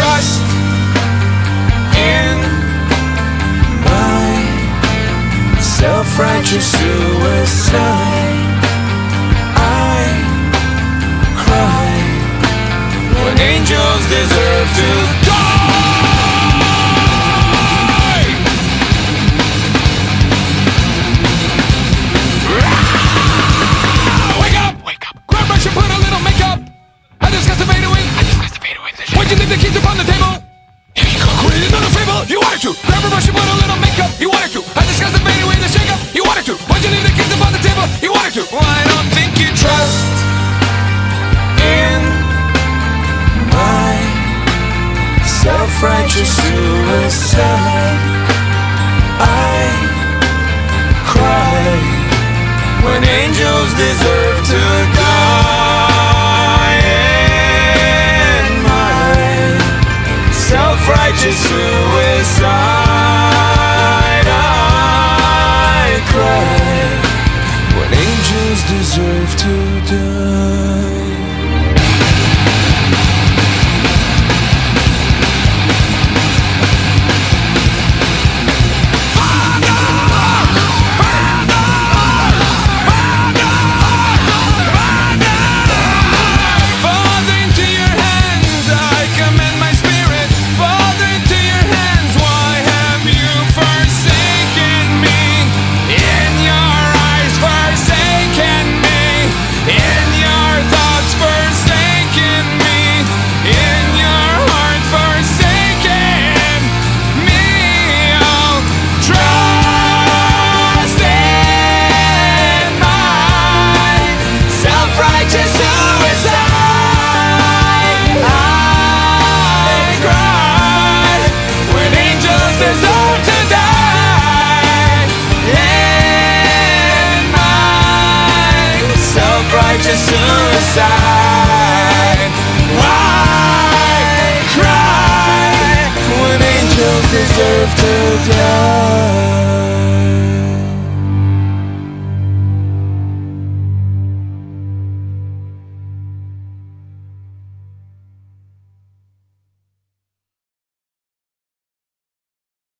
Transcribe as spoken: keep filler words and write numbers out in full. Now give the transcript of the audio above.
trust in my self-righteous suicide. I cry when angels deserve to die. Wake up! Wake up! Grab brush and put a little makeup. I discussed the fade away. I discussed the fade away. Why'd you leave the keys upon the table? Here you go. Create another fable. You wanted to. Grab a brush and put a little makeup. You wanted to. I discussed the fade away, the shake up. You wanted to. Why'd you leave the keys upon the table? You wanted to. Well, I don't think you trust in my self-righteous suicide. I cry when angels deserve to die. In my self-righteous suicide, I cry when angels deserve to die. Just suicide.